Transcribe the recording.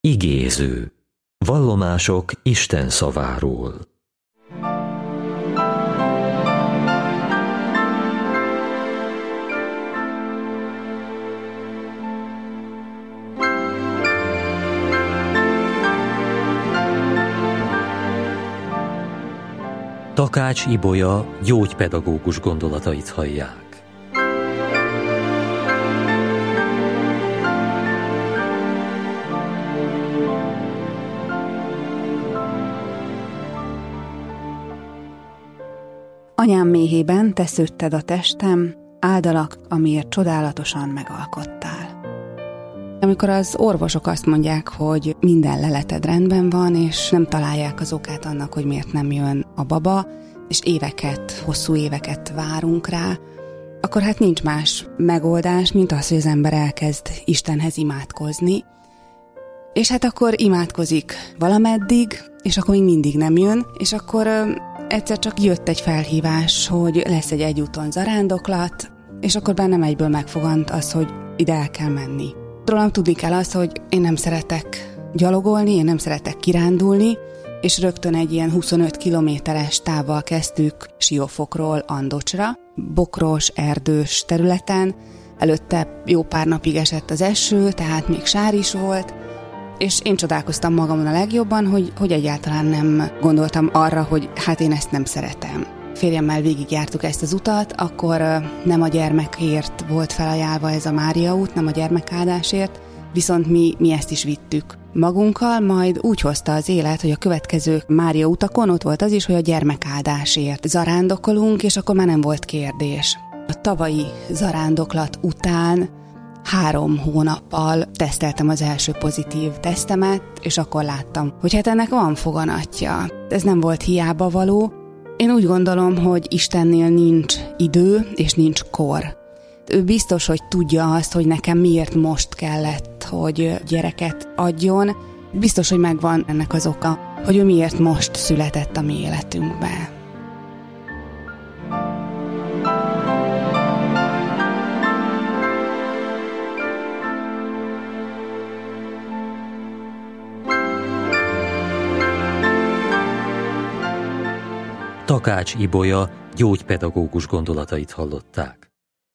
Igéző. Vallomások Isten szaváról. Takács Ibolya gyógypedagógus gondolatait hallják. Anyám méhében te szőtted a testem, áldalak, amiért csodálatosan megalkottál. Amikor az orvosok azt mondják, hogy minden leleted rendben van, és nem találják az okát annak, hogy miért nem jön a baba, és hosszú éveket várunk rá, akkor hát nincs más megoldás, mint az, hogy az ember elkezd Istenhez imádkozni. És hát akkor imádkozik valameddig, és akkor még mindig nem jön, és akkor egyszer csak jött egy felhívás, hogy lesz egy egyúton zarándoklat, és akkor bennem egyből megfogant az, hogy ide el kell menni. Rólam tudni kell azt, hogy én nem szeretek gyalogolni, én nem szeretek kirándulni, és rögtön egy ilyen 25 kilométeres távval kezdtük Siófokról Andocsra, bokros, erdős területen. Előtte jó pár napig esett az eső, tehát még sár is volt, és én csodálkoztam magamon a legjobban, hogy egyáltalán nem gondoltam arra, hogy hát én ezt nem szeretem. Férjemmel végigjártuk ezt az utat, akkor nem a gyermekért volt felajánlva ez a Mária út, nem a gyermekáldásért, viszont mi ezt is vittük magunkkal, majd úgy hozta az élet, hogy a következő Mária utakon ott volt az is, hogy a gyermekáldásért zarándokolunk, és akkor már nem volt kérdés. A tavalyi zarándoklat után 3 hónappal teszteltem az első pozitív tesztemet, és akkor láttam, hogy hát ennek van foganatja. Ez nem volt hiába való. Én úgy gondolom, hogy Istennél nincs idő, és nincs kor. Ő biztos, hogy tudja azt, hogy nekem miért most kellett, hogy gyereket adjon. Biztos, hogy megvan ennek az oka, hogy ő miért most született a mi életünkbe. Takács Ibolya gyógypedagógus gondolatait hallották.